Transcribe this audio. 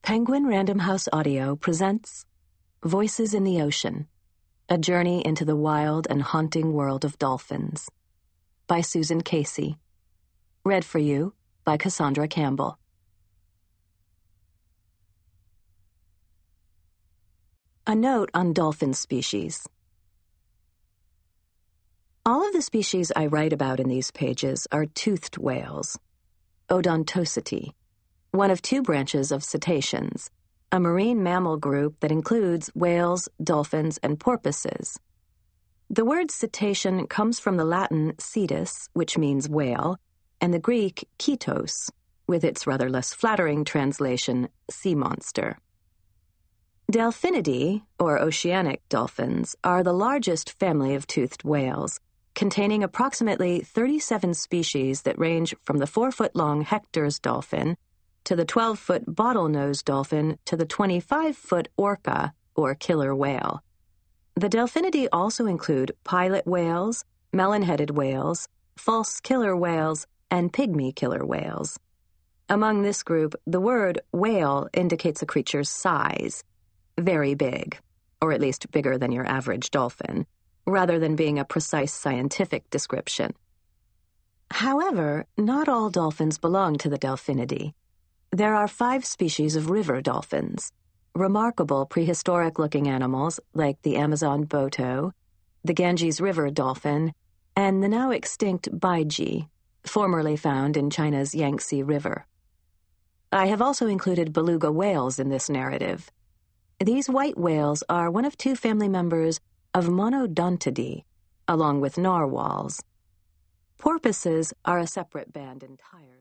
Penguin Random House Audio presents Voices in the Ocean, A Journey into the Wild and Haunting World of Dolphins by Susan Casey. Read for you by Cassandra Campbell. A note on dolphin species. All of the species I write about in these pages are toothed whales, Odontoceti, one of two branches of cetaceans, a marine mammal group that includes whales, dolphins, and porpoises. The word cetacean comes from the Latin cetus, which means whale, and the Greek ketos, with its rather less flattering translation, sea monster. Delphinidae, or oceanic dolphins, are the largest family of toothed whales, containing approximately 37 species that range from the 4-foot-long Hector's dolphin to the 12-foot bottlenose dolphin to the 25-foot orca, or killer whale. The Delphinidae also include pilot whales, melon-headed whales, false killer whales, and pygmy killer whales. Among this group, the word whale indicates a creature's size, very big, or at least bigger than your average dolphin, rather than being a precise scientific description. However, not all dolphins belong to the Delphinidae. There are 5 species of river dolphins, remarkable prehistoric-looking animals like the Amazon boto, the Ganges River dolphin, and the now extinct baiji, formerly found in China's Yangtze River. I have also included beluga whales in this narrative. These white whales are one of 2 family members of Monodontidae, along with narwhals. Porpoises are a separate band entirely.